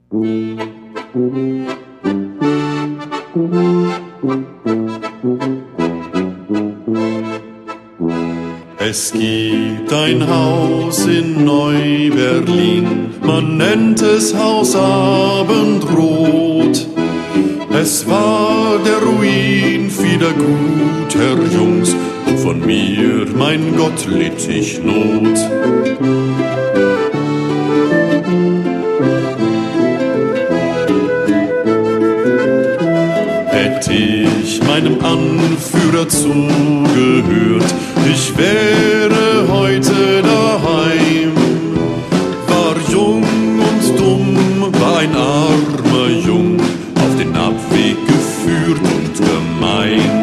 Es gibt ein Haus in Neu-Berlin, man nennt es Haus Abendrot. Es war der Ruin vieler guter Jungs, und von mir, mein Gott, litt ich Not. Hätte ich meinem Anführer zugehört, ich wäre heute daheim. War jung und dumm, war ein armer Jung, auf den Abweg geführt und gemein.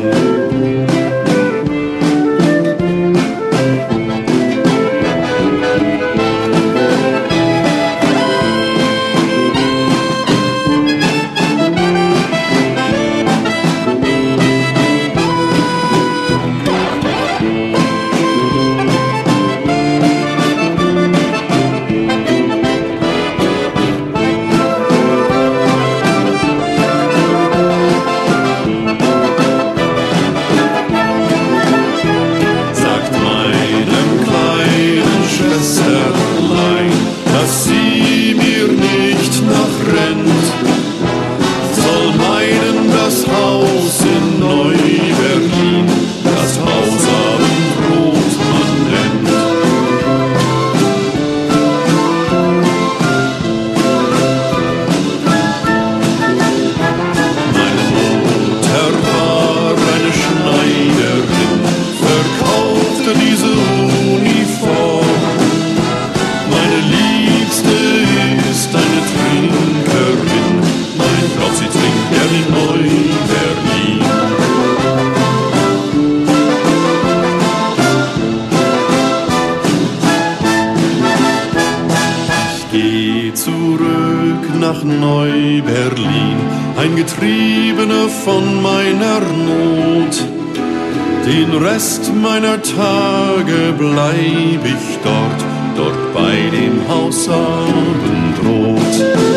Dass sie mir nicht nachrennt, soll meinen das Haus in Neu-Berlin, das Haus Abendrot man nennt. Meine Mutter war eine Schneiderin, verkaufte diese Uniform. Meine Liebste ist eine Trinkerin, mein Gott, sie trinkt gern in Neu-Berlin. Ich geh zurück nach Neu-Berlin, ein Getriebener von meiner Not. Den Rest meiner Tage bleib ich dort bei dem Haus Abendrot.